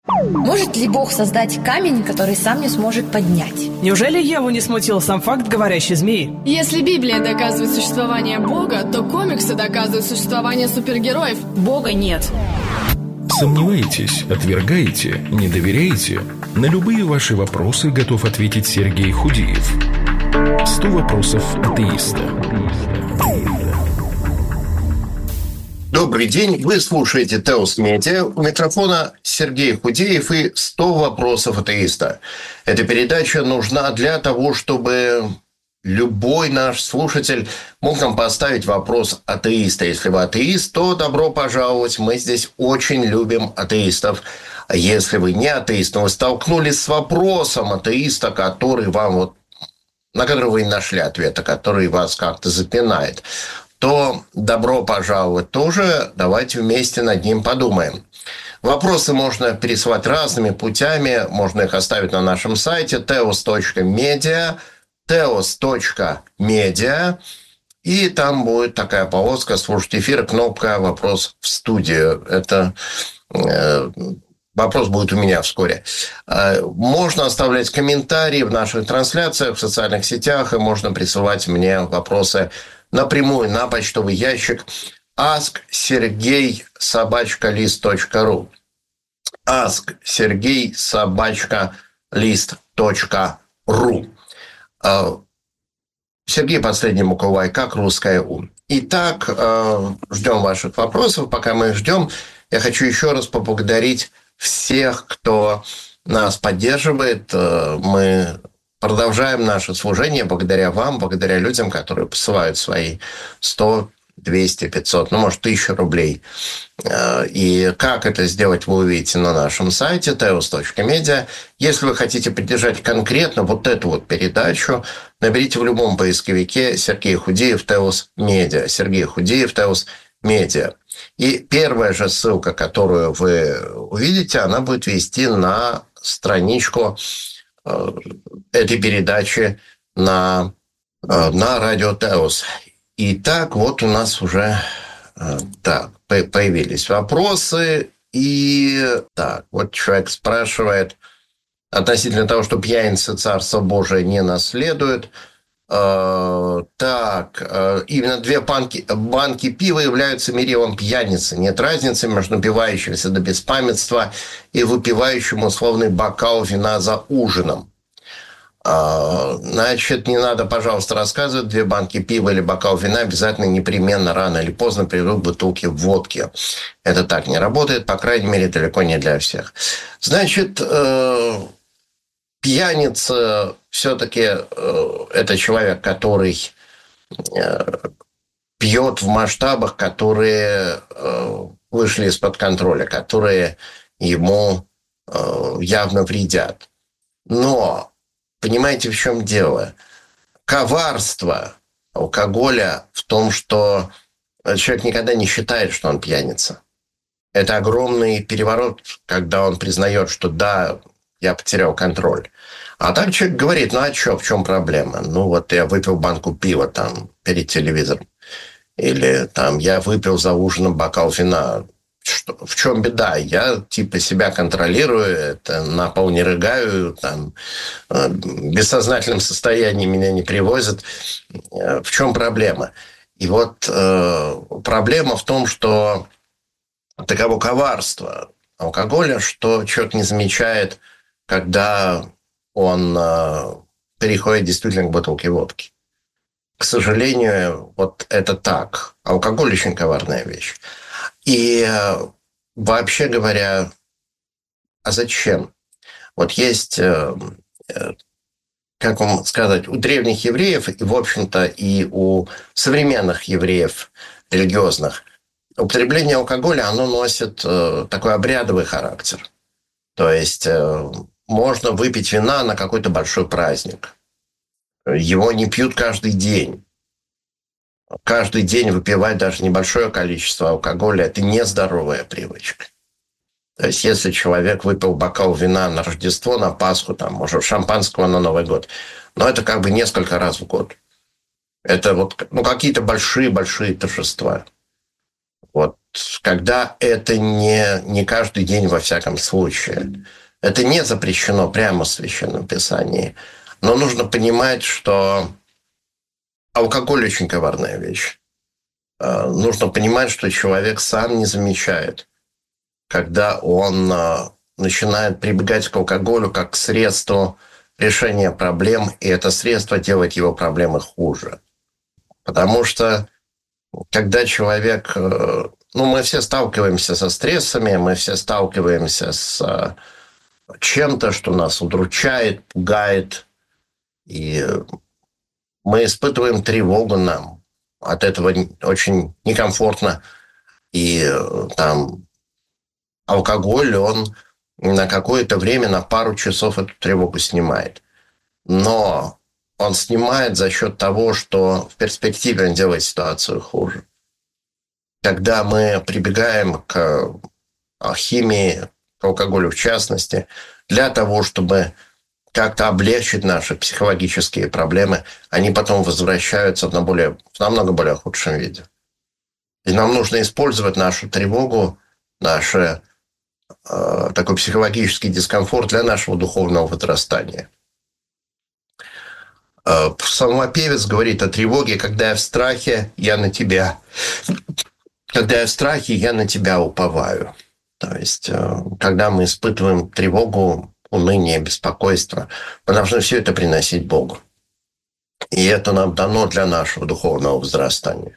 Может ли Бог создать камень, который сам не сможет поднять? Неужели Еву не смутил сам факт говорящей змеи? Если Библия доказывает существование Бога, то комиксы доказывают существование супергероев. Бога нет. Сомневаетесь, отвергаете, не доверяете? На любые ваши вопросы готов ответить Сергей Худеев. 100 вопросов атеиста. Добрый день, вы слушаете Теос Медиа. У микрофона Сергей Худеев и 100 вопросов атеиста. Эта передача нужна для того, чтобы любой наш слушатель мог нам поставить вопрос атеиста. Если вы атеист, то добро пожаловать. Мы здесь очень любим атеистов. А если вы не атеист, но вы столкнулись с вопросом атеиста, который вам на который вы не нашли ответа, который вас как-то запинает, то добро пожаловать тоже. Давайте вместе над ним подумаем. Вопросы можно пересылать разными путями. Можно их оставить на нашем сайте teos.media, teos.media. И там будет такая полоска «Слушать эфир», кнопка «Вопрос в студию». Это вопрос будет у меня вскоре. Можно оставлять комментарии в наших трансляциях, в социальных сетях, и можно присылать мне вопросы напрямую на почтовый ящик asksergey@list.ru asksergey@list.ru. Сергей последний буква как русская У. Итак, ждем ваших вопросов. Пока мы их ждем, я хочу еще раз поблагодарить всех, кто нас поддерживает. Мы продолжаем наше служение благодаря вам, благодаря людям, которые посылают свои 100, 200, 500, может, 1000 рублей. И как это сделать, вы увидите на нашем сайте teos.media. Если вы хотите поддержать конкретно вот эту передачу, наберите в любом поисковике Сергей Худеев Теос Медиа. Сергей Худеев Теос Медиа. И первая же ссылка, которую вы увидите, она будет вести на страничку этой передачи на радио Теос. Итак, вот у нас уже появились вопросы. И так, вот человек спрашивает относительно того, что пьяницы Царство Божие не наследуют. Именно 2 банки пива являются мерилом пьяницы. Нет разницы между напивающимся до беспамятства и выпивающим условный бокал вина за ужином. Значит, не надо, пожалуйста, рассказывать, 2 банки пива или бокал вина обязательно, непременно, рано или поздно приведут к бутылке водки. Это так не работает, по крайней мере, далеко не для всех. Значит, пьяница все-таки это человек, который пьет в масштабах, которые вышли из-под контроля, которые ему явно вредят. Но понимаете, в чем дело? Коварство алкоголя в том, что человек никогда не считает, что он пьяница. Это огромный переворот, когда он признает, что да, я потерял контроль. А так человек говорит, в чем проблема? Я выпил банку пива перед телевизором. Или я выпил за ужином бокал вина. В чем беда? Я себя контролирую, на пол не рыгаю, в бессознательном состоянии меня не привозят. В чем проблема? И проблема в том, что таково коварство алкоголя, что человек не замечает, когда он переходит действительно к бутылке водки. К сожалению, это так. Алкоголь очень коварная вещь. И вообще говоря, а зачем? Есть, как вам сказать, у древних евреев, и, в общем-то, и у современных евреев религиозных, употребление алкоголя, оно носит такой обрядовый характер. То есть можно выпить вина на какой-то большой праздник. Его не пьют каждый день. Каждый день выпивать даже небольшое количество алкоголя – это нездоровая привычка. То есть, если человек выпил бокал вина на Рождество, на Пасху, может, шампанского на Новый год, но это несколько раз в год. Это какие-то большие-большие торжества. Вот когда это не каждый день во всяком случае. Это не запрещено прямо в Священном Писании. Но нужно понимать, что алкоголь очень коварная вещь. Нужно понимать, что человек сам не замечает, когда он начинает прибегать к алкоголю как к средству решения проблем, и это средство делает его проблемы хуже. Потому что когда человек... мы все сталкиваемся со стрессами, мы все сталкиваемся с чем-то, что нас удручает, пугает, и мы испытываем тревогу, нам от этого очень некомфортно. И там алкоголь, он на какое-то время, на пару часов эту тревогу снимает. Но он снимает за счет того, что в перспективе он делает ситуацию хуже. Когда мы прибегаем к химии, к алкоголю в частности, для того, чтобы как-то облегчить наши психологические проблемы, они потом возвращаются в намного более худшем виде. И нам нужно использовать нашу тревогу, наш такой психологический дискомфорт для нашего духовного возрастания. Псалмопевец говорит о тревоге: «Когда я в страхе, я на тебя. Когда я в страхе, я на тебя уповаю». То есть, когда мы испытываем тревогу, уныние, беспокойство, мы должны все это приносить Богу. И это нам дано для нашего духовного возрастания.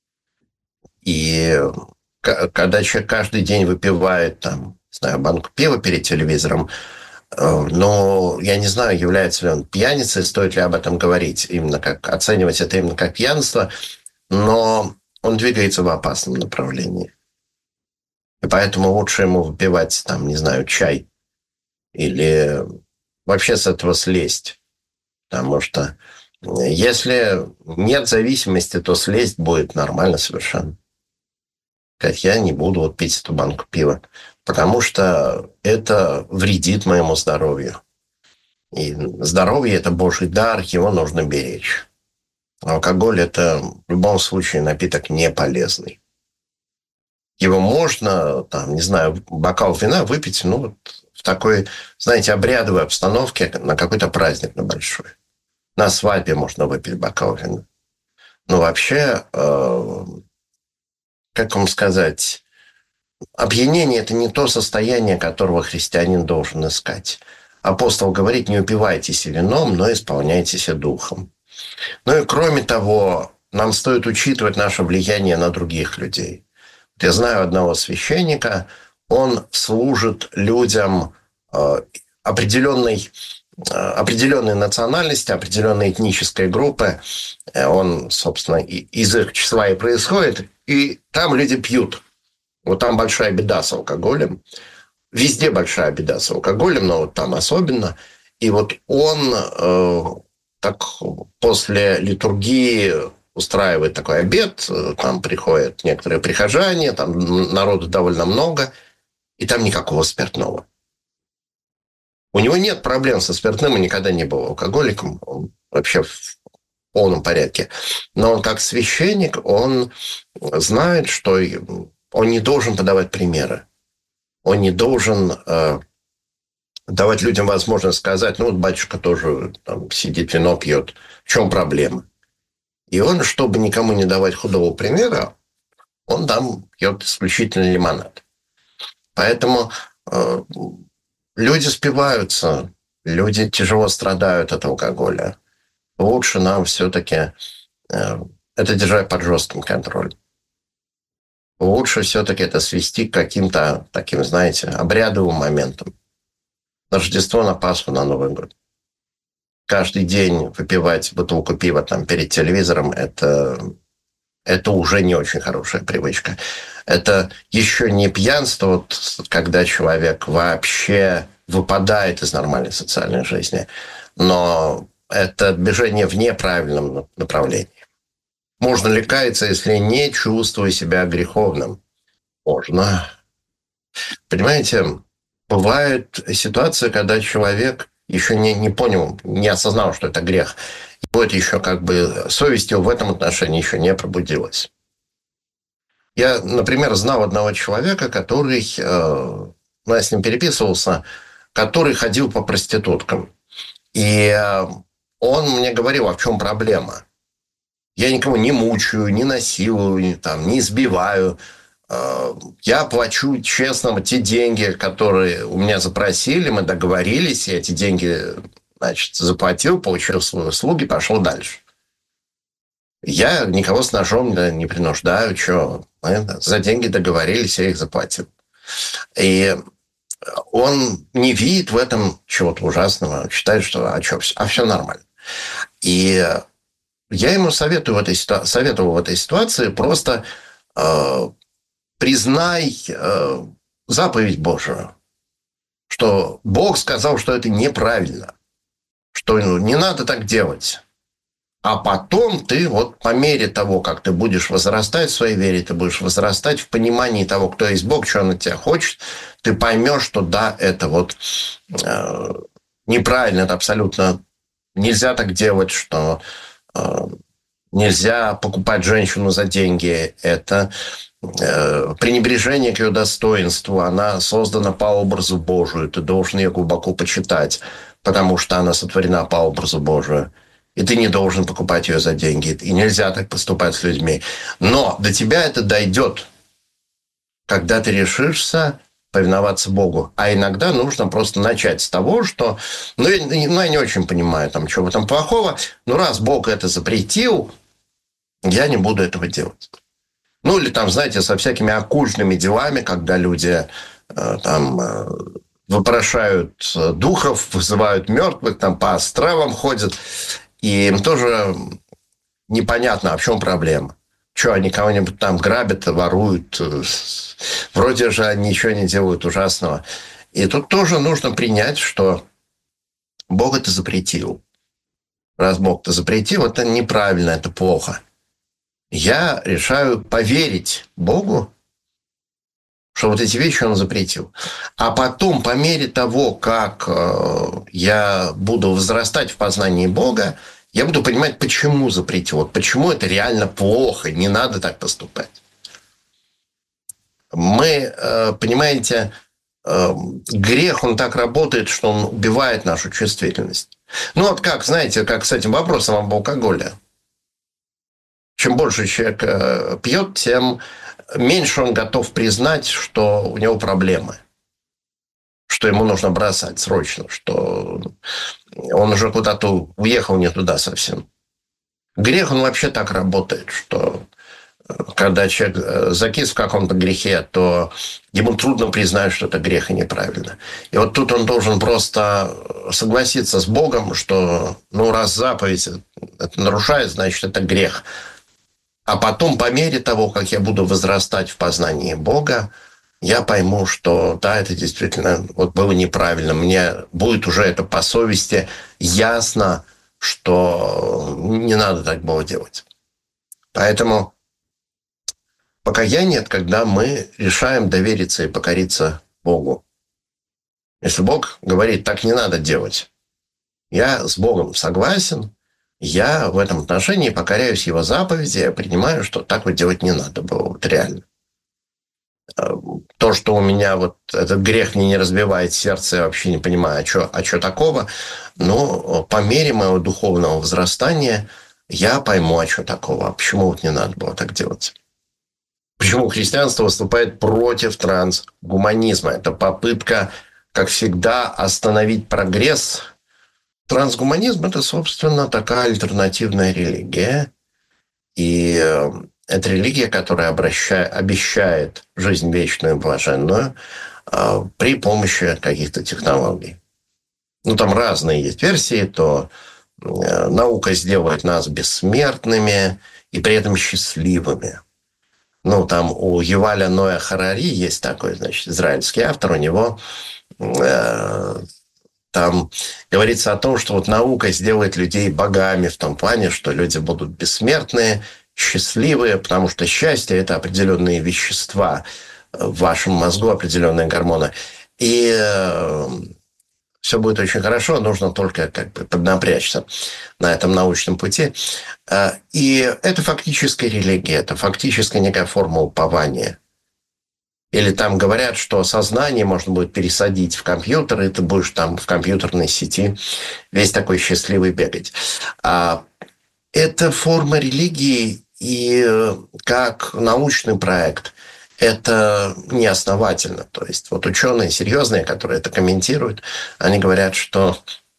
И когда человек каждый день выпивает банку пива перед телевизором, но я не знаю, является ли он пьяницей, стоит ли об этом говорить, оценивать это именно как пьянство, но он двигается в опасном направлении. И поэтому лучше ему выпивать, чай или вообще с этого слезть. Потому что если нет зависимости, то слезть будет нормально совершенно. Я не буду пить эту банку пива, потому что это вредит моему здоровью. И здоровье – это Божий дар, его нужно беречь. Алкоголь – это в любом случае напиток не полезный. Его можно, бокал вина выпить, в такой, обрядовой обстановке на какой-то праздник на большой. На свадьбе можно выпить бокал вина. Но вообще, как вам сказать, опьянение – это не то состояние, которого христианин должен искать. Апостол говорит: не упивайтесь вином, но исполняйтесь духом. И кроме того, нам стоит учитывать наше влияние на других людей. Я знаю одного священника, он служит людям определенной национальности, определенной этнической группы. Он, собственно, из их числа и происходит. И там люди пьют. Там большая беда с алкоголем. Везде большая беда с алкоголем, но там особенно. И он после литургии устраивает такой обед, там приходят некоторые прихожане, там народу довольно много, и там никакого спиртного. У него нет проблем со спиртным, и никогда не был алкоголиком, он вообще в полном порядке. Но он как священник, он знает, что он не должен подавать примеры. Он не должен давать людям возможность сказать: батюшка тоже сидит, вино пьет, в чем проблема? И он, чтобы никому не давать худого примера, он пьет исключительно лимонад. Поэтому люди спиваются, люди тяжело страдают от алкоголя. Лучше нам все-таки это держать под жестким контролем. Лучше все-таки это свести к каким-то таким, обрядовым моментам. На Рождество, на Пасху, на Новый год. Каждый день выпивать бутылку пива перед телевизором – это уже не очень хорошая привычка. Это еще не пьянство, когда человек вообще выпадает из нормальной социальной жизни, но это движение в неправильном направлении. Можно ли каяться, если не чувствую себя греховным? Можно. Понимаете, бывает ситуация, когда человек еще не понял, не осознал, что это грех. И вот еще совесть его в этом отношении еще не пробудилась. Я, например, знал одного человека, который, я с ним переписывался, который ходил по проституткам. И он мне говорил, а в чем проблема? Я никого не мучаю, не насилую, не избиваю. Я плачу честно те деньги, которые у меня запросили, мы договорились, я эти деньги, заплатил, получил свои услуги, пошел дальше. Я никого с ножом не принуждаю, за деньги договорились, я их заплатил. И он не видит в этом чего-то ужасного, считает, что все нормально. И я ему советовал в этой ситуации просто признай заповедь Божию, что Бог сказал, что это неправильно, что не надо так делать. А потом ты по мере того, как ты будешь возрастать в своей вере, ты будешь возрастать в понимании того, кто есть Бог, что Он от тебя хочет, ты поймешь, что да, это неправильно, это абсолютно нельзя так делать, что нельзя покупать женщину за деньги, это пренебрежение к ее достоинству, она создана по образу Божию, ты должен ее глубоко почитать, потому что она сотворена по образу Божию. И ты не должен покупать ее за деньги. И нельзя так поступать с людьми. Но до тебя это дойдет, когда ты решишься повиноваться Богу. А иногда нужно просто начать с того, что... я не очень понимаю, что в этом плохого. Но раз Бог это запретил, я не буду этого делать. Или со всякими оккультными делами, когда люди вопрошают духов, вызывают мертвых, по островам ходят. И им тоже непонятно, а в чем проблема. Что, они кого-нибудь грабят, воруют? Вроде же они ничего не делают ужасного. И тут тоже нужно принять, что Бог это запретил. Раз Бог это запретил, это неправильно, это плохо. Я решаю поверить Богу, что эти вещи Он запретил. А потом, по мере того, как я буду возрастать в познании Бога, я буду понимать, почему запретил. Почему это реально плохо, не надо так поступать. Мы, понимаете, грех, он так работает, что он убивает нашу чувствительность. Как с этим вопросом об алкоголе. Чем больше человек пьет, тем меньше он готов признать, что у него проблемы, что ему нужно бросать срочно, что он уже куда-то уехал не туда совсем. Грех, он вообще так работает, что когда человек закис в каком-то грехе, то ему трудно признать, что это грех и неправильно. И тут он должен просто согласиться с Богом, что раз заповедь это нарушает, значит, это грех. А потом, по мере того, как я буду возрастать в познании Бога, я пойму, что да, это действительно было неправильно. Мне будет уже это по совести ясно, что не надо так было делать. Поэтому покаяния, когда мы решаем довериться и покориться Богу. Если Бог говорит, так не надо делать, я с Богом согласен, я в этом отношении покоряюсь Его заповеди, я принимаю, что так делать не надо было, реально. То, что у меня этот грех мне не разбивает сердце, я вообще не понимаю, а что такого. Но по мере моего духовного возрастания я пойму, а что такого, а почему не надо было так делать. Почему христианство выступает против трансгуманизма? Это попытка, как всегда, остановить прогресс. Трансгуманизм – это, собственно, такая альтернативная религия. И это религия, которая обещает жизнь вечную и блаженную при помощи каких-то технологий. Там разные есть версии. То наука сделает нас бессмертными и при этом счастливыми. У Юваля Ноя Харари есть такой, израильский автор, у него там говорится о том, что наука сделает людей богами в том плане, что люди будут бессмертные, счастливые, потому что счастье – это определенные вещества в вашем мозгу, определенные гормоны. И все будет очень хорошо, нужно только как бы поднапрячься на этом научном пути. И это фактически религия, это фактически некая форма упования. Или там говорят, что сознание можно будет пересадить в компьютер, и ты будешь там в компьютерной сети весь такой счастливый бегать. Это форма религии, и как научный проект это неосновательно. То есть вот ученые серьезные, которые это комментируют, они говорят, что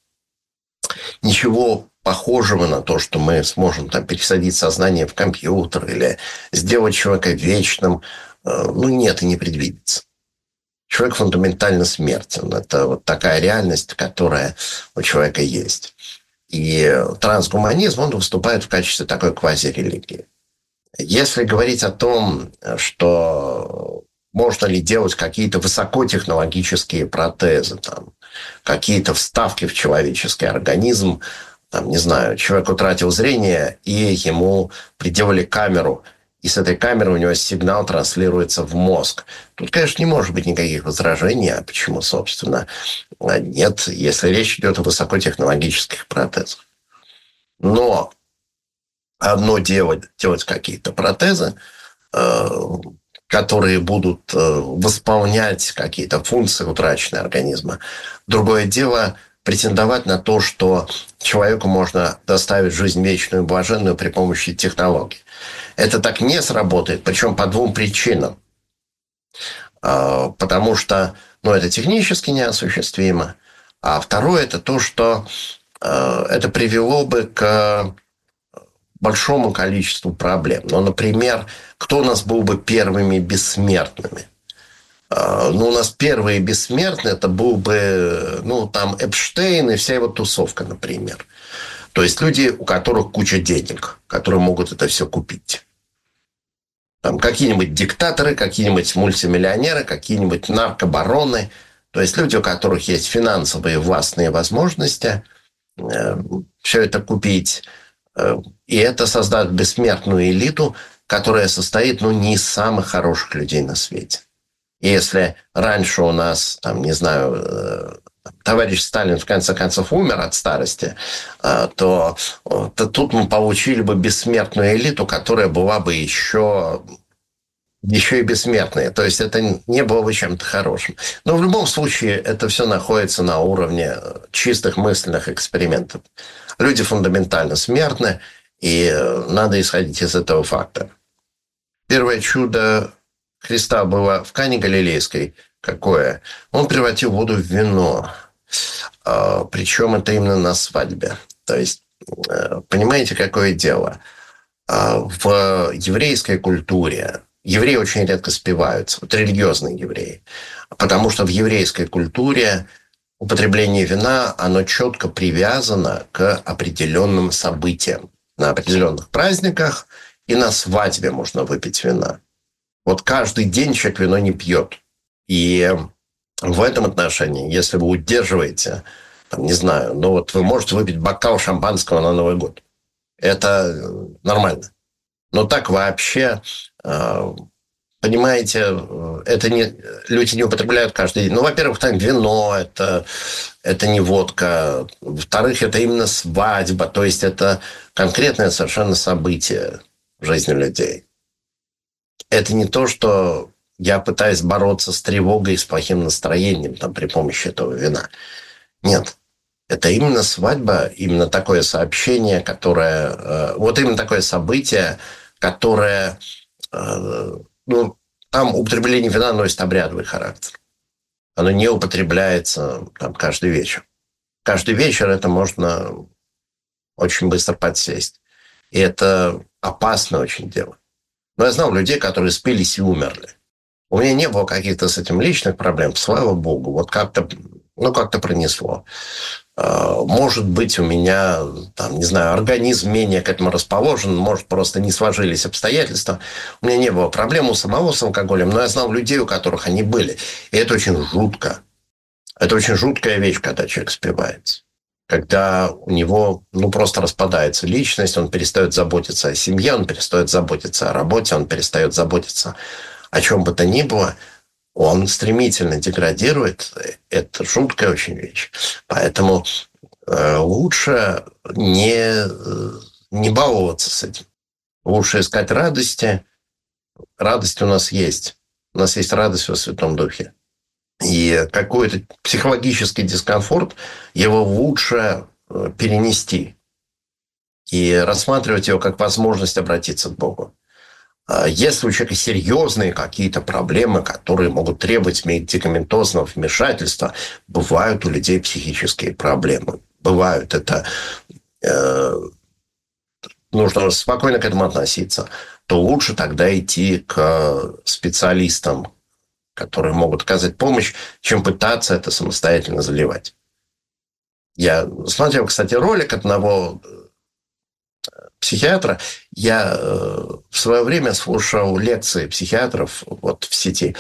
ничего похожего на то, что мы сможем там пересадить сознание в компьютер или сделать человека вечным, нет и не предвидится. Человек фундаментально смертен. Это вот такая реальность, которая у человека есть. И трансгуманизм, он выступает в качестве такой квазирелигии. Если говорить о том, что можно ли делать какие-то высокотехнологические протезы, там, какие-то вставки в человеческий организм, там, не знаю, человек утратил зрение, и ему приделали камеру, и с этой камеры у него сигнал транслируется в мозг. Тут, конечно, не может быть никаких возражений, а почему, собственно, нет, если речь идет о высокотехнологических протезах. Но одно делать какие-то протезы, которые будут восполнять какие-то функции утраченные организма. Другое дело претендовать на то, что человеку можно доставить жизнь вечную и блаженную при помощи технологий. Это так не сработает, причем по двум причинам. Потому что это технически неосуществимо. А второе – это то, что это привело бы к большому количеству проблем. Например, кто у нас был бы первыми бессмертными? У нас первые бессмертные, это был бы, там Эпштейн и вся его тусовка, например. То есть люди, у которых куча денег, которые могут это все купить. Там какие-нибудь диктаторы, какие-нибудь мультимиллионеры, какие-нибудь наркобароны. То есть люди, у которых есть финансовые властные возможности все это купить. И это создаст бессмертную элиту, которая состоит, не из самых хороших людей на свете. И если раньше у нас, товарищ Сталин в конце концов умер от старости, то тут мы получили бы бессмертную элиту, которая была бы еще и бессмертная. То есть это не было бы чем-то хорошим. Но в любом случае это все находится на уровне чистых мысленных экспериментов. Люди фундаментально смертны, и надо исходить из этого факта. Первое чудо Христа было в Кане Галилейской. Какое? Он превратил воду в вино. Причем это именно на свадьбе. То есть, понимаете, какое дело? В еврейской культуре евреи очень редко спиваются, религиозные евреи. Потому что в еврейской культуре употребление вина, оно четко привязано к определенным событиям. На определенных праздниках и на свадьбе можно выпить вина. Вот каждый день человек вино не пьет. И в этом отношении, если вы удерживаете, вы можете выпить бокал шампанского на Новый год. Это нормально. Но так вообще, понимаете, люди не употребляют каждый день. Во-первых, там вино, это не водка. Во-вторых, это именно свадьба. То есть это конкретное совершенно событие в жизни людей. Это не то, что я пытаюсь бороться с тревогой и с плохим настроением при помощи этого вина. Нет. Это именно свадьба, именно такое сообщение, именно такое событие, которое... там употребление вина носит обрядовый характер. Оно не употребляется каждый вечер. Каждый вечер это можно очень быстро подсесть. И это опасно очень дело. Но я знал людей, которые спились и умерли. У меня не было каких-то с этим личных проблем, слава богу. Вот как-то пронесло. Может быть, у меня, организм менее к этому расположен, может, просто не сложились обстоятельства. У меня не было проблем у самого с алкоголем, но я знал людей, у которых они были. И это очень жутко. Это очень жуткая вещь, когда человек спивается. Когда у него просто распадается личность, он перестает заботиться о семье, он перестает заботиться о работе, он перестает заботиться о чем бы то ни было. он стремительно деградирует. Это жуткая очень вещь. Поэтому лучше не баловаться с этим. Лучше искать радости. Радость у нас есть. У нас есть радость во Святом Духе. И какой-то психологический дискомфорт, его лучше перенести и рассматривать его как возможность обратиться к Богу. Если у человека серьезные какие-то проблемы, которые могут требовать медикаментозного вмешательства, бывают у людей психические проблемы. Бывают. Это нужно спокойно к этому относиться. То лучше тогда идти к специалистам, которые могут оказать помощь, чем пытаться это самостоятельно заливать. Я смотрел, кстати, ролик одного психиатра. Я в свое время слушал лекции психиатров вот в сети.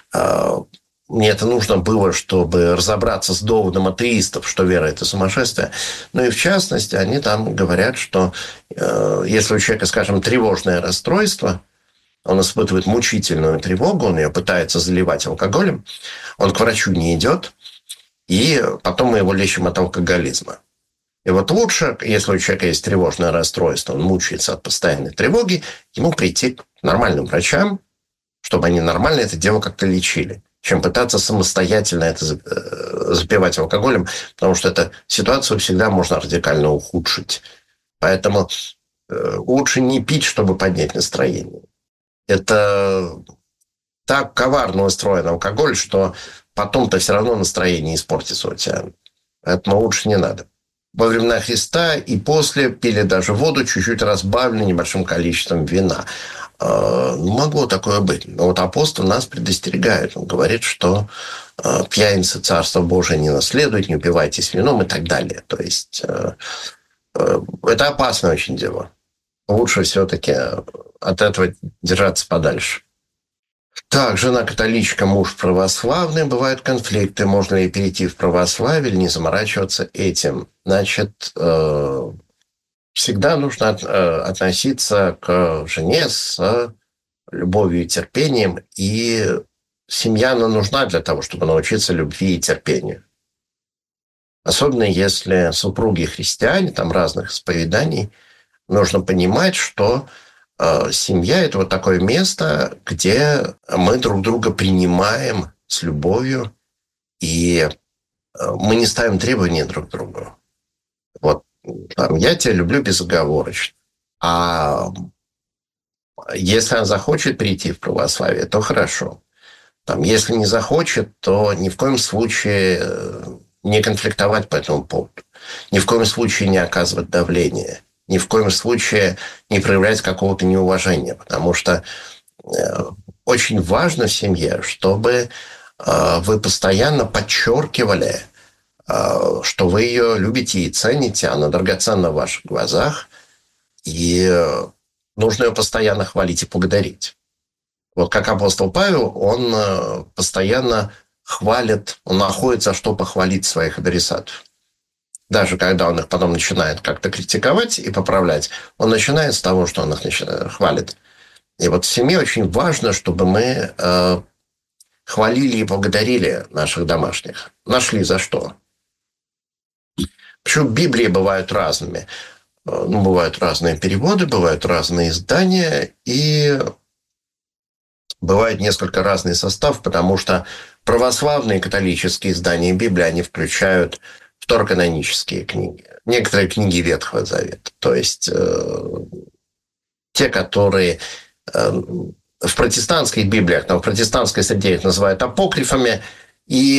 Мне это нужно было, чтобы разобраться с доводом атеистов, что вера – это сумасшествие. Ну и в частности, они там говорят, что если у человека, скажем, тревожное расстройство, он испытывает мучительную тревогу, он ее пытается заливать алкоголем, он к врачу не идет, и потом мы его лечим от алкоголизма. И вот лучше, если у человека есть тревожное расстройство, он мучается от постоянной тревоги, ему прийти к нормальным врачам, чтобы они нормально это дело как-то лечили, чем пытаться самостоятельно это запивать алкоголем, потому что эту ситуацию всегда можно радикально ухудшить. Поэтому лучше не пить, чтобы поднять настроение. Это так коварно устроен алкоголь, что потом-то все равно настроение испортится у тебя. Поэтому лучше не надо. Во времена Христа и после пили даже воду, чуть-чуть разбавленную небольшим количеством вина. Могло такое быть. Но вот апостол нас предостерегает. Он говорит, что пьяницы Царство Божие не наследуют, не упивайтесь вином и так далее. То есть это опасное очень дело. Лучше все-таки от этого держаться подальше. Так, жена католичка, муж православный. Бывают конфликты. Можно ли перейти в православие или не заморачиваться этим? Значит, всегда нужно относиться к жене с любовью и терпением. И семья, она нужна для того, чтобы научиться любви и терпению. Особенно если супруги христиане, там разных исповеданий, нужно понимать, что семья – это вот такое место, где мы друг друга принимаем с любовью, и мы не ставим требования друг к другу. Вот там, я тебя люблю безоговорочно. А если она захочет прийти в православие, то хорошо. Там, если не захочет, то ни в коем случае не конфликтовать по этому поводу. Ни в коем случае не оказывать давление. Ни в коем случае не проявлять какого-то неуважения. Потому что очень важно в семье, чтобы вы постоянно подчеркивали, что вы ее любите и цените, она драгоценна в ваших глазах, и нужно ее постоянно хвалить и благодарить. Вот как апостол Павел, он постоянно хвалит, он находит за что похвалить своих адресатов. Даже когда он их потом начинает как-то критиковать и поправлять, он начинает с того, что он их хвалит. И вот в семье очень важно, чтобы мы хвалили и благодарили наших домашних. Нашли за что. Почему Библии бывают разными? Ну, бывают разные переводы, бывают разные издания, и бывает несколько разный состав, потому что православные католические издания Библии, они включают второканонические книги, некоторые книги Ветхого Завета, то есть те, которые в протестантских Библиях, там в протестантской среде их называют апокрифами, и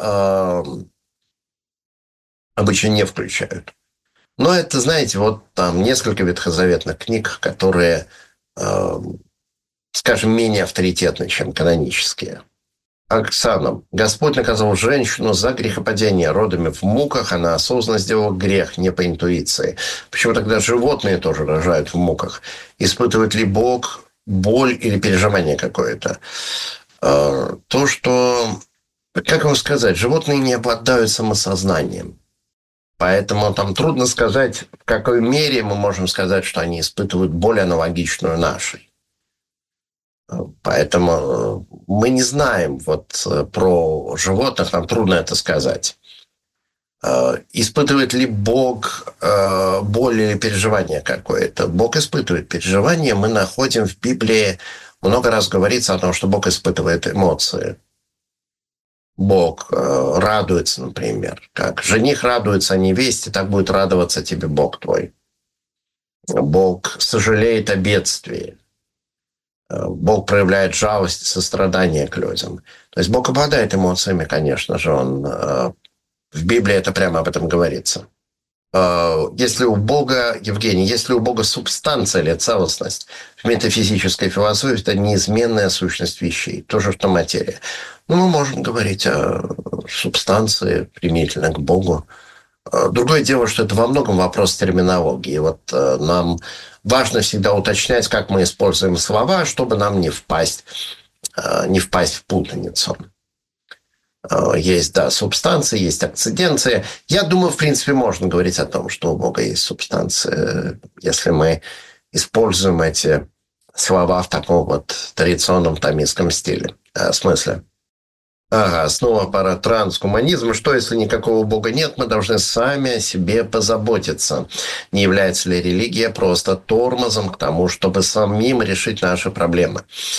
обычно не включают. Но это, знаете, вот там несколько ветхозаветных книг, которые, скажем, менее авторитетны, чем канонические. Оксана. Господь наказал женщину за грехопадение родами в муках. Она осознанно сделала грех, не по интуиции. Почему тогда животные тоже рожают в муках? Испытывает ли Бог боль или переживание какое-то? То, что, как вам сказать, животные не обладают самосознанием. Поэтому там трудно сказать, в какой мере мы можем сказать, что они испытывают боль, аналогичную нашей. Поэтому мы не знаем вот про животных, нам трудно это сказать. Испытывает ли Бог боль или переживание какое-то? Бог испытывает переживания. Мы находим в Библии, много раз говорится о том, что Бог испытывает эмоции. Бог радуется, например. Как жених радуется невесте, так будет радоваться тебе Бог твой. Бог сожалеет о бедствии. Бог проявляет жалость и сострадание к людям. То есть Бог обладает эмоциями, конечно же. В Библии это прямо об этом говорится. Если у Бога, Евгений, если у Бога субстанция или целостность, в метафизической философии это неизменная сущность вещей, то же, что материя. Но мы можем говорить о субстанции применительно к Богу. Другое дело, что это во многом вопрос терминологии. Вот нам важно всегда уточнять, как мы используем слова, чтобы нам не впасть в путаницу. Есть, да, субстанции, есть акциденция. Я думаю, в принципе, можно говорить о том, что у Бога есть субстанция, если мы используем эти слова в таком вот традиционном томистском смысле. Ага, снова про трансгуманизм. Что, если никакого Бога нет, мы должны сами о себе позаботиться? Не является ли религия просто тормозом к тому, чтобы самим решить наши проблемы?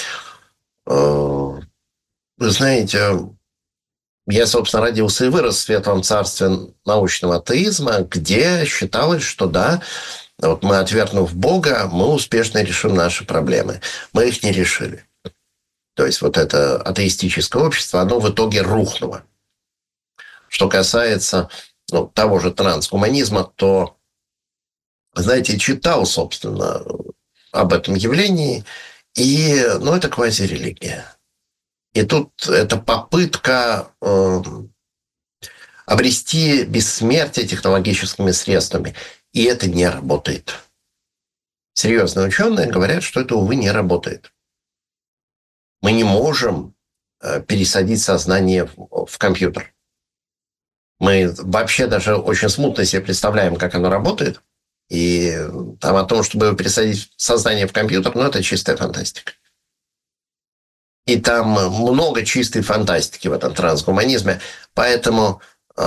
Вы знаете, я, собственно, родился и вырос в светлом царстве научного атеизма, где считалось, что да, вот мы, отвергнув Бога, мы успешно решим наши проблемы. Мы их не решили. То есть вот это атеистическое общество, оно в итоге рухнуло. Что касается того же трансгуманизма, то, знаете, читал, собственно, об этом явлении, и, это квазирелигия. И тут это попытка обрести бессмертие технологическими средствами. И это не работает. Серьезные ученые говорят, что это, увы, не работает. Мы не можем пересадить сознание в компьютер. Мы вообще даже очень смутно себе представляем, как оно работает. И там о том, чтобы пересадить сознание в компьютер, это чистая фантастика. И там много чистой фантастики в этом трансгуманизме. Поэтому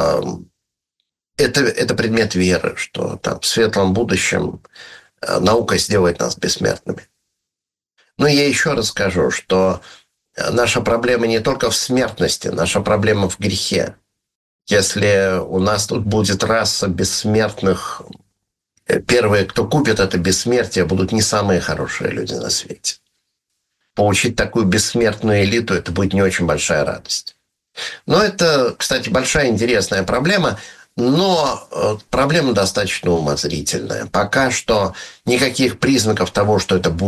это предмет веры, что там в светлом будущем наука сделает нас бессмертными. Но я еще раз скажу, что наша проблема не только в смертности, наша проблема в грехе. Если у нас тут будет раса бессмертных, первые, кто купит это бессмертие, будут не самые хорошие люди на свете. Получить такую бессмертную элиту – это будет не очень большая радость. Но это, кстати, большая интересная проблема, но проблема достаточно умозрительная. Пока что никаких признаков того, что это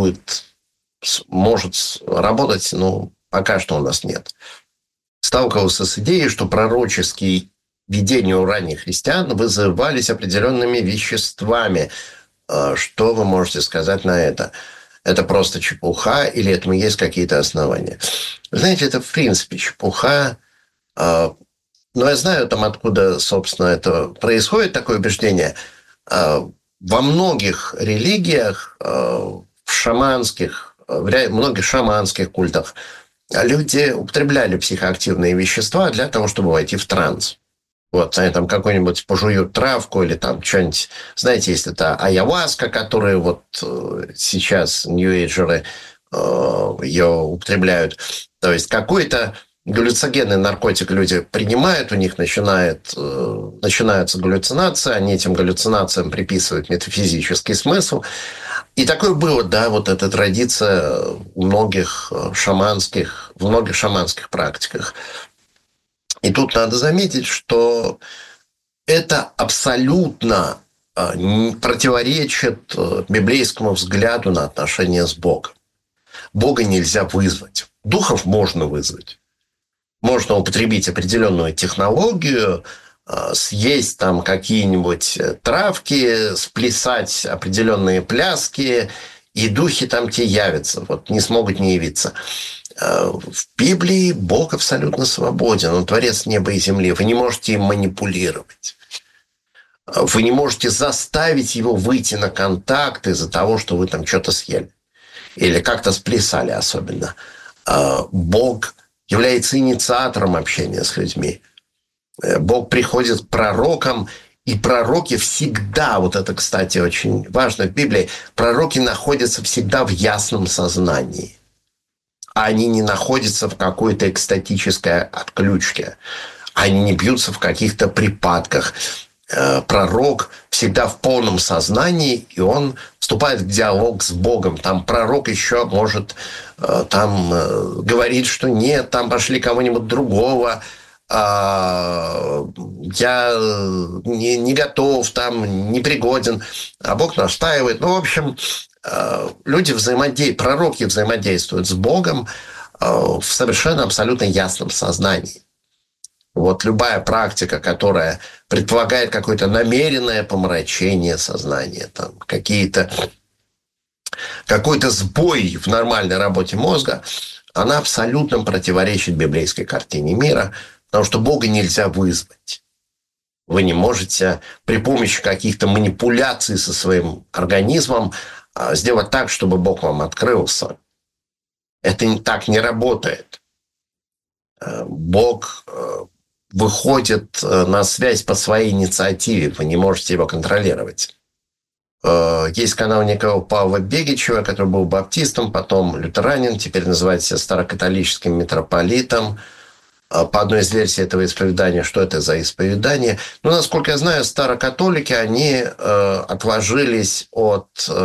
может работать, пока что у нас нет. Сталкивался с идеей, что пророческие видения у ранних христиан вызывались определенными веществами. Что вы можете сказать на это? Это просто чепуха или этому есть какие-то основания? Знаете, это в принципе чепуха. Но я знаю, откуда, собственно, это происходит, такое убеждение. Во многих религиях, в многих шаманских культах люди употребляли психоактивные вещества для того, чтобы войти в транс. Вот, они там какую-нибудь пожуют травку или там что-нибудь. Знаете, есть это айаваска, которая вот сейчас нью-эйджеры ее употребляют. То есть какой-то галлюциногенный наркотик люди принимают, у них начинаются галлюцинации, они этим галлюцинациям приписывают метафизический смысл. И такое было, да, вот эта традиция в многих шаманских практиках. И тут надо заметить, что это абсолютно противоречит библейскому взгляду на отношения с Богом. Бога нельзя вызвать. Духов можно вызвать. Можно употребить определенную технологию, съесть там какие-нибудь травки, сплясать определенные пляски, и духи там те явятся, не смогут не явиться. В Библии Бог абсолютно свободен, Он творец неба и земли. Вы не можете им манипулировать. Вы не можете заставить его выйти на контакт из-за того, что вы там что-то съели. или как-то сплясали особенно. Бог является инициатором общения с людьми. Бог приходит к пророкам, и пророки всегда, вот это, кстати, очень важно в Библии, пророки находятся всегда в ясном сознании. Они не находятся в какой-то экстатической отключке. Они не бьются в каких-то припадках. Пророк всегда в полном сознании, и он вступает в диалог с Богом. Там пророк еще может говорить, что нет, там пошли кого-нибудь другого, я не готов, там не пригоден, а Бог настаивает. Ну, в общем, пророки взаимодействуют с Богом в совершенно абсолютно ясном сознании. Вот любая практика, которая предполагает какое-то намеренное помрачение сознания, там, какой-то сбой в нормальной работе мозга, она абсолютно противоречит библейской картине мира, потому что Бога нельзя вызвать. Вы не можете при помощи каких-то манипуляций со своим организмом сделать так, чтобы Бог вам открылся. Это так не работает. Бог выходит на связь по своей инициативе. Вы не можете его контролировать. Есть канал Николая Павла Бегичева, который был баптистом, потом лютеранин, теперь называется старокатолическим митрополитом. По одной из версий этого исповедания, что это за исповедание. Но, насколько я знаю, старокатолики, они отложились от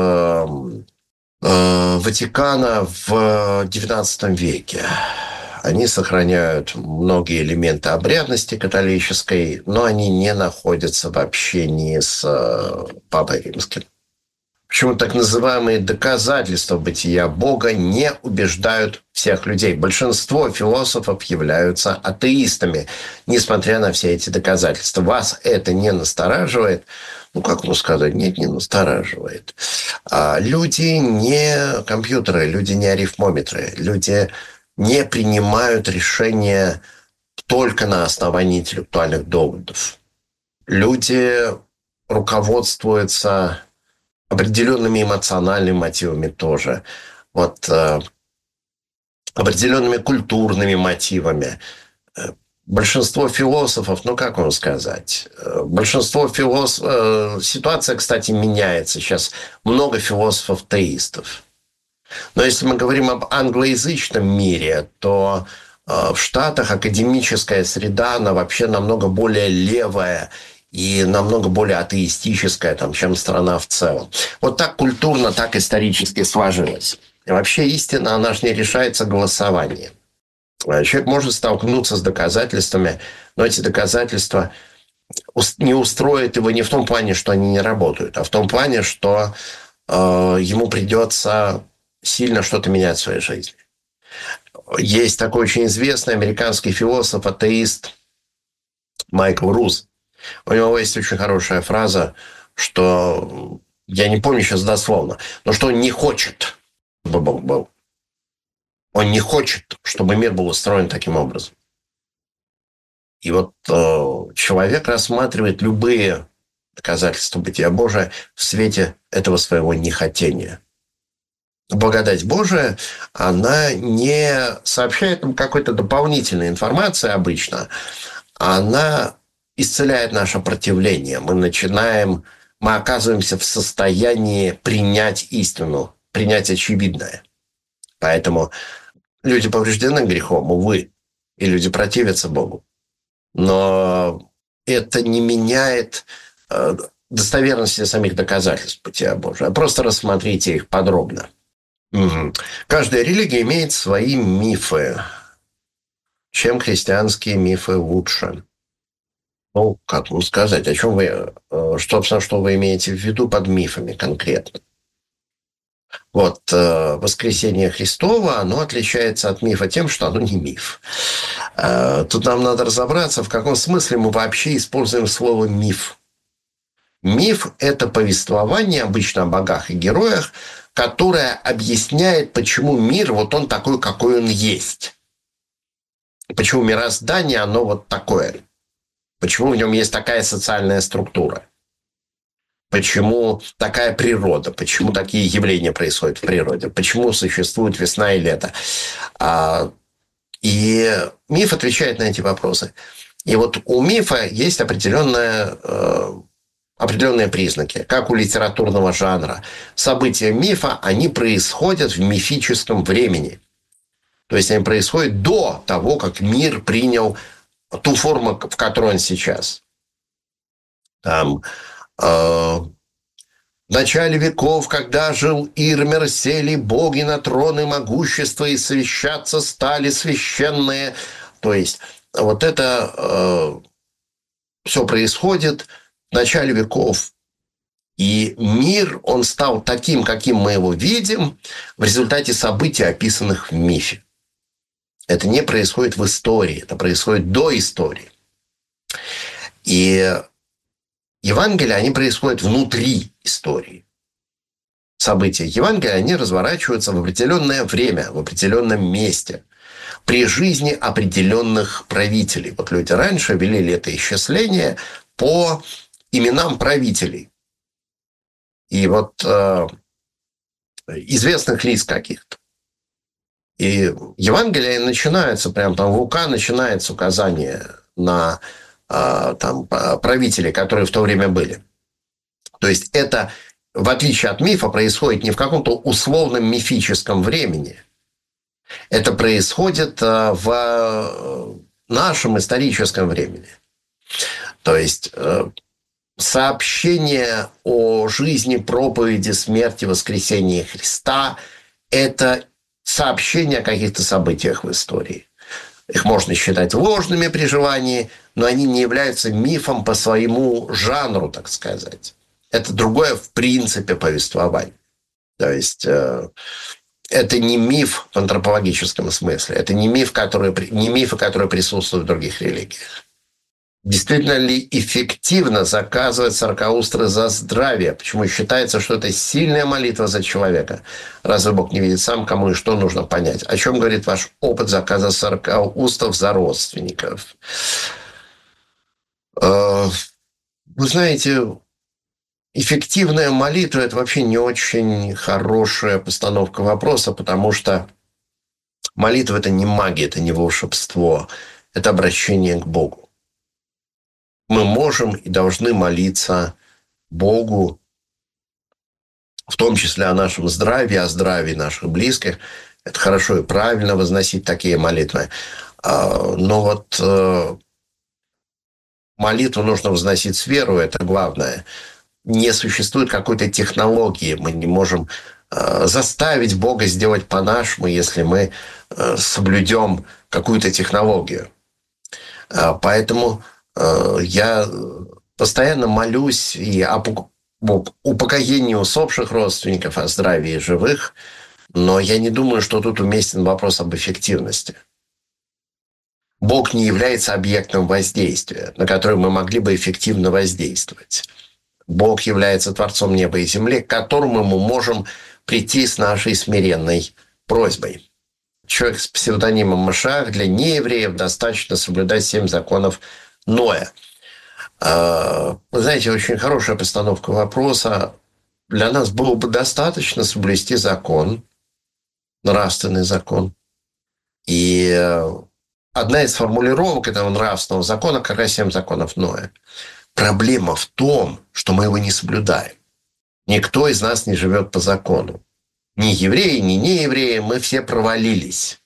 Ватикана в XIX веке. Они сохраняют многие элементы обрядности католической, но они не находятся в общении с Папой Римским. Почему так называемые доказательства бытия Бога не убеждают всех людей? Большинство философов являются атеистами, несмотря на все эти доказательства. Вас это не настораживает? Ну, как вам сказать? Нет, не настораживает. Люди не компьютеры, люди не арифмометры, люди не принимают решения только на основании интеллектуальных доводов. Люди руководствуются определенными эмоциональными мотивами тоже. Вот определенными культурными мотивами. Большинство философов, ну как вам сказать, ситуация, кстати, меняется. Сейчас много философов-теистов. Но если мы говорим об англоязычном мире, то в Штатах академическая среда, она вообще намного более левая и намного более атеистическая, чем страна в целом. Вот так культурно, так исторически сложилось. И вообще истина, она же не решается голосованием. Человек может столкнуться с доказательствами, но эти доказательства не устроят его не в том плане, что они не работают, а в том плане, что ему придется сильно что-то менять в своей жизни. Есть такой очень известный американский философ, атеист Майкл Руз. У него есть очень хорошая фраза, что, я не помню сейчас дословно, но что он не хочет, чтобы Бог был. Он не хочет, чтобы мир был устроен таким образом. И вот человек рассматривает любые доказательства бытия Божия в свете этого своего нехотения. Благодать Божия, она не сообщает нам какой-то дополнительной информации обычно, она исцеляет наше противление. Мы оказываемся в состоянии принять истину, принять очевидное. Поэтому люди повреждены грехом, увы, и люди противятся Богу. Но это не меняет достоверности самих доказательств бытия Божия. Просто рассмотрите их подробно. Каждая религия имеет свои мифы. Чем христианские мифы лучше? Ну, как вам сказать, о чем что вы имеете в виду под мифами конкретно? Вот воскресение Христово, оно отличается от мифа тем, что оно не миф. Тут нам надо разобраться, в каком смысле мы вообще используем слово «миф». Миф – это повествование, обычно о богах и героях, которое объясняет, почему мир вот он такой, какой он есть. Почему мироздание, оно вот такое. Почему в нем есть такая социальная структура. почему такая природа, почему такие явления происходят в природе, почему существует весна и лето. И миф отвечает на эти вопросы. И вот у мифа есть определенные признаки, как у литературного жанра. События мифа, они происходят в мифическом времени. То есть они происходят до того, как мир принял ту форму, в которой он сейчас. Там, в начале веков, когда жил Ирмер, сели боги на троны могущества, и совещаться стали священные. То есть вот это все происходит в начале веков. И мир, он стал таким, каким мы его видим, в результате событий, описанных в мифе. Это не происходит в истории, это происходит до истории. И Евангелия, они происходят внутри истории. События Евангелия, они разворачиваются в определенное время, в определенном месте, при жизни определенных правителей. Вот люди раньше вели летоисчисление по именам правителей. И вот известных лиц каких-то. И Евангелие начинается, прям там в Лука начинается указание на там правителей, которые в то время были. То есть это, в отличие от мифа, происходит не в каком-то условном мифическом времени. Это происходит в нашем историческом времени. То есть сообщение о жизни, проповеди, смерти, воскресении Христа – это сообщение о каких-то событиях в истории. Их можно считать ложными при но они не являются мифом по своему жанру, так сказать. Это другое, в принципе, повествование. То есть это не миф в антропологическом смысле. Это не мифы, которые присутствуют в других религиях. Действительно ли эффективно заказывать сорокаустры за здравие? Почему считается, что это сильная молитва за человека? Разве Бог не видит сам, кому и что нужно понять? О чем говорит ваш опыт заказа сорокаустов за родственников? Вы знаете, эффективная молитва – это вообще не очень хорошая постановка вопроса, потому что молитва – это не магия, это не волшебство, это обращение к Богу. Мы можем и должны молиться Богу, в том числе о нашем здравии, о здравии наших близких. Это хорошо и правильно возносить такие молитвы. Но вот молитву нужно возносить с верой, это главное. Не существует какой-то технологии. Мы не можем заставить Бога сделать по-нашему, если мы соблюдем какую-то технологию. Поэтому я постоянно молюсь и об упокоении усопших родственников, о здравии живых, но я не думаю, что тут уместен вопрос об эффективности. Бог не является объектом воздействия, на который мы могли бы эффективно воздействовать. Бог является Творцом неба и земли, к которому мы можем прийти с нашей смиренной просьбой. Человек с псевдонимом Машиах, для неевреев достаточно соблюдать 7 законов Ноя. Вы знаете, очень хорошая постановка вопроса. Для нас было бы достаточно соблюсти закон, нравственный закон. И одна из формулировок этого нравственного закона как раз 7 законов Ноя. Проблема в том, что мы его не соблюдаем. Никто из нас не живет по закону. Ни евреи, ни неевреи, мы все провалились.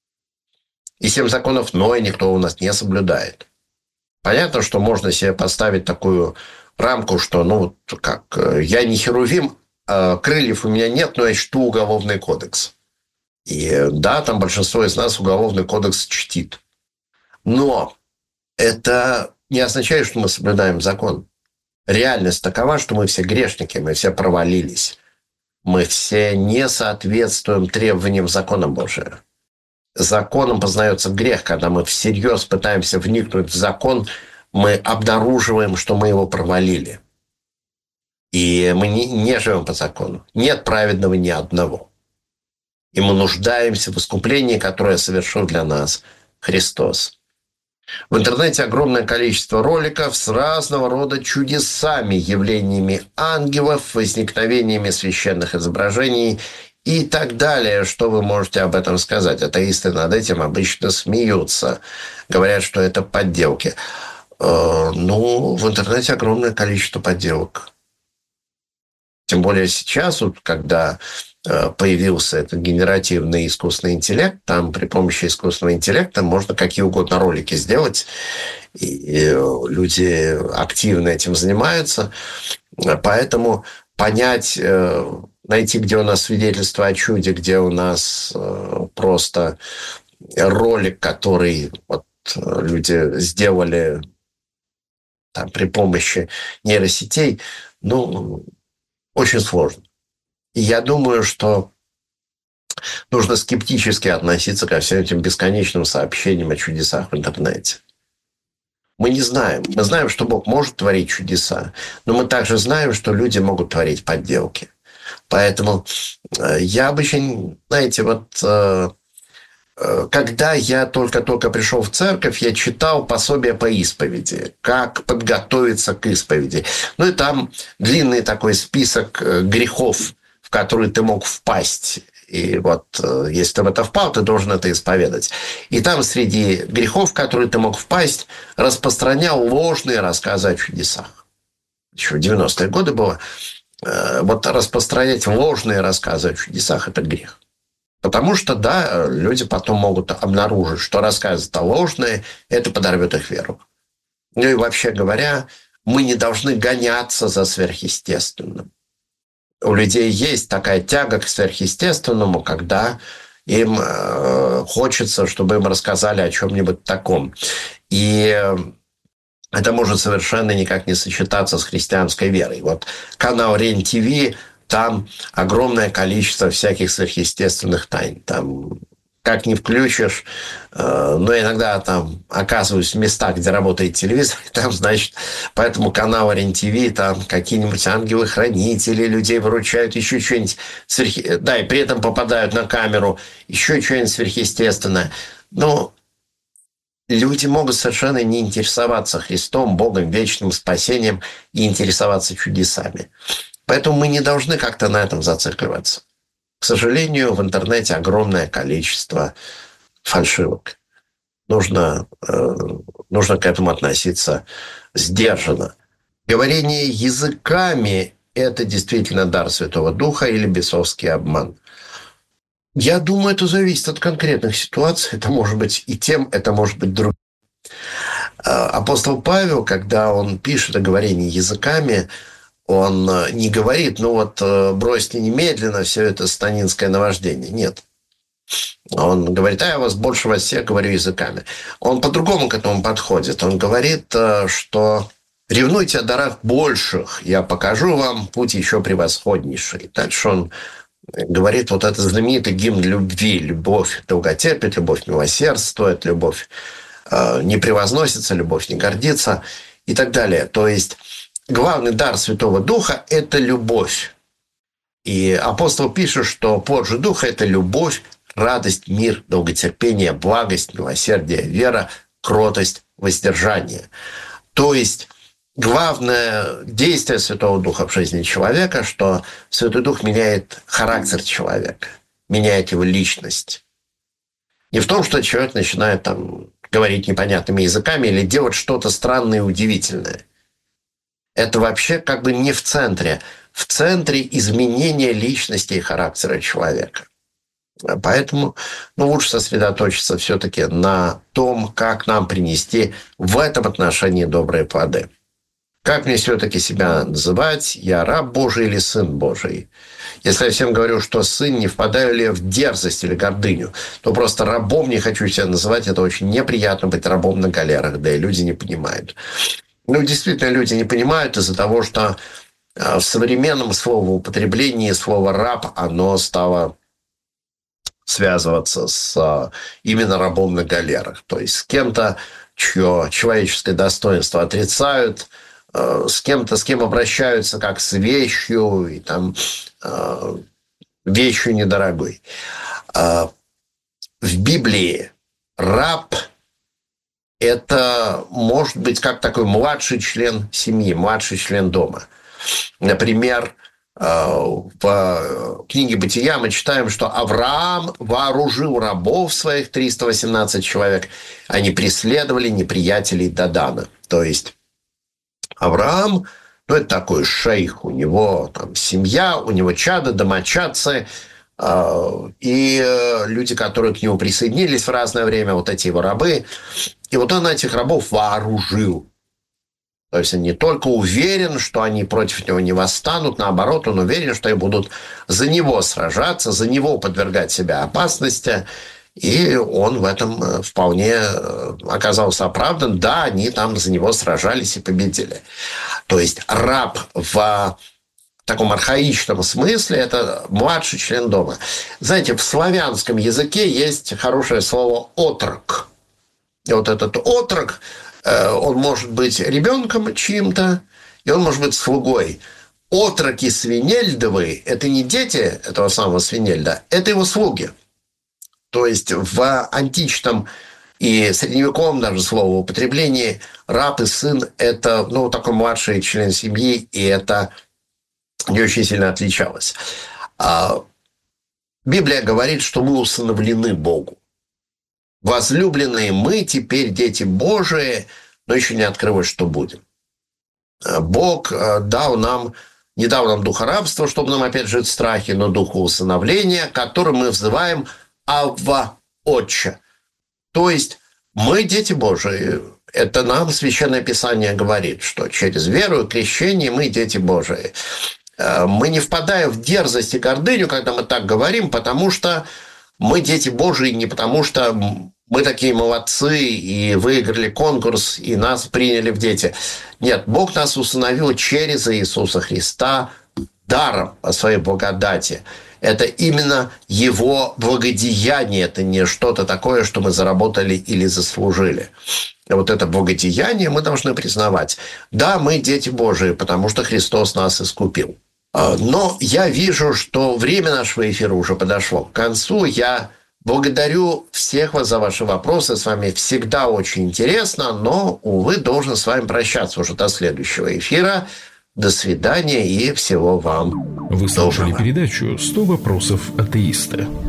И 7 законов Ноя никто у нас не соблюдает. Понятно, что можно себе поставить такую рамку, что, я не херувим, крыльев у меня нет, но я чту уголовный кодекс. И да, там большинство из нас уголовный кодекс чтит. Но это не означает, что мы соблюдаем закон. Реальность такова, что мы все грешники, мы все провалились. Мы все не соответствуем требованиям закона Божия. Законом познается грех, когда мы всерьез пытаемся вникнуть в закон, мы обнаруживаем, что мы его провалили. И мы не живем по закону. Нет праведного ни одного. И мы нуждаемся в искуплении, которое совершил для нас Христос. В интернете огромное количество роликов с разного рода чудесами, явлениями ангелов, возникновениями священных изображений и так далее. Что вы можете об этом сказать? Атеисты над этим обычно смеются. Говорят, что это подделки. В интернете огромное количество подделок. Тем более сейчас, когда появился этот генеративный искусственный интеллект, там при помощи искусственного интеллекта можно какие угодно ролики сделать, и люди активно этим занимаются. Поэтому понять, найти, где у нас свидетельство о чуде, где у нас просто ролик, который люди сделали при помощи нейросетей, очень сложно. И я думаю, что нужно скептически относиться ко всем этим бесконечным сообщениям о чудесах в интернете. Мы не знаем. Мы знаем, что Бог может творить чудеса, но мы также знаем, что люди могут творить подделки. Поэтому я обычно, когда я только-только пришел в церковь, я читал пособие по исповеди, как подготовиться к исповеди. И там длинный такой список грехов, в которые ты мог впасть. И если ты в это впал, ты должен это исповедать. И там среди грехов, в которые ты мог впасть, распространял ложные рассказы о чудесах. Еще в 90-е годы было. Распространять ложные рассказы о чудесах – это грех. Потому что, люди потом могут обнаружить, что рассказы-то ложные, это подорвет их веру. И вообще говоря, мы не должны гоняться за сверхъестественным. У людей есть такая тяга к сверхъестественному, когда им хочется, чтобы им рассказали о чем-нибудь таком. И это может совершенно никак не сочетаться с христианской верой. Канал РЕН-ТВ, там огромное количество всяких сверхъестественных тайн. Там как ни включишь, но иногда там оказываюсь в местах, где работает телевизор, и там, по этому каналу РЕН-ТВ там какие-нибудь ангелы-хранители, людей выручают, еще что-нибудь и при этом попадают на камеру, еще что-нибудь сверхъестественное. Люди могут совершенно не интересоваться Христом, Богом, вечным спасением и интересоваться чудесами. Поэтому мы не должны как-то на этом зацикливаться. К сожалению, в интернете огромное количество фальшивок. Нужно к этому относиться сдержанно. Говорение языками – это действительно дар Святого Духа или бесовский обман? Я думаю, это зависит от конкретных ситуаций. Это может быть и тем, это может быть другим. Апостол Павел, когда он пишет о говорении языками, он не говорит, бросьте немедленно все это сатанинское наваждение. Нет. Он говорит, я больше вас всех говорю языками. Он по-другому к этому подходит. Он говорит, что ревнуйте о дарах больших, я покажу вам путь еще превосходнейший. Дальше он говорит этот знаменитый гимн любви. Любовь долготерпит, любовь милосердствует, любовь не превозносится, любовь не гордится и так далее. То есть главный дар Святого Духа – это любовь. И апостол пишет, что плод же Духа – это любовь, радость, мир, долготерпение, благость, милосердие, вера, кротость, воздержание. То есть главное действие Святого Духа в жизни человека, что Святой Дух меняет характер человека, меняет его личность. Не в том, что человек начинает говорить непонятными языками или делать что-то странное и удивительное. Это вообще не в центре. В центре изменения личности и характера человека. Поэтому лучше сосредоточиться все-таки на том, как нам принести в этом отношении добрые плоды. Как мне все-таки себя называть? Я раб Божий или сын Божий? Если я всем говорю, что сын, не впадаю ли я в дерзость или гордыню, то просто рабом не хочу себя называть. Это очень неприятно быть рабом на галерах, и люди не понимают. Действительно, люди не понимают из-за того, что в современном словоупотреблении слово «раб» оно стало связываться с именно рабом на галерах. То есть с кем-то, чье человеческое достоинство отрицают, с кем-то, с кем обращаются как с вещью, и вещью недорогой. В Библии раб это может быть как такой младший член семьи, младший член дома. Например, в книге «Бытия» мы читаем, что Авраам вооружил рабов своих, 318 человек. Они преследовали неприятелей Дадана. То есть Авраам, это такой шейх, у него там семья, у него чада, домочадцы, и люди, которые к нему присоединились в разное время, вот эти его рабы. И вот он этих рабов вооружил. То есть он не только уверен, что они против него не восстанут, наоборот, он уверен, что они будут за него сражаться, за него подвергать себя опасности. И он в этом вполне оказался оправдан. Да, они там за него сражались и победили. То есть раб в таком архаичном смысле это младший член дома. Знаете, в славянском языке есть хорошее слово «отрок». И вот этот отрок, он может быть ребенком чьим-то, и он может быть слугой. Отроки Свинельдовы – это не дети этого самого Свинельда, это его слуги. То есть в античном и средневековом даже словоупотреблении раб и сын – это такой младший член семьи, и это не очень сильно отличалось. Библия говорит, что мы усыновлены Богу. Возлюбленные мы теперь дети Божии, но еще не открылось, что будем. Бог не дал нам духа рабства, чтобы нам опять жить в страхе, но духа усыновления, которым мы взываем «Авва, Отче». То есть мы дети Божии. Это нам Священное Писание говорит, что через веру и крещение мы дети Божии. Мы не впадаем в дерзость и гордыню, когда мы так говорим, потому что мы дети Божии, не потому что мы такие молодцы и выиграли конкурс, и нас приняли в дети. Нет, Бог нас усыновил через Иисуса Христа даром по своей благодати. Это именно Его благодеяние, это не что-то такое, что мы заработали или заслужили. И вот это благодеяние мы должны признавать. Да, мы дети Божии, потому что Христос нас искупил. Но я вижу, что время нашего эфира уже подошло к концу. Я благодарю всех вас за ваши вопросы. С вами всегда очень интересно, но, увы, должен с вами прощаться уже до следующего эфира. До свидания и всего вам Вы слушали доброго. передачу «100 вопросов атеиста».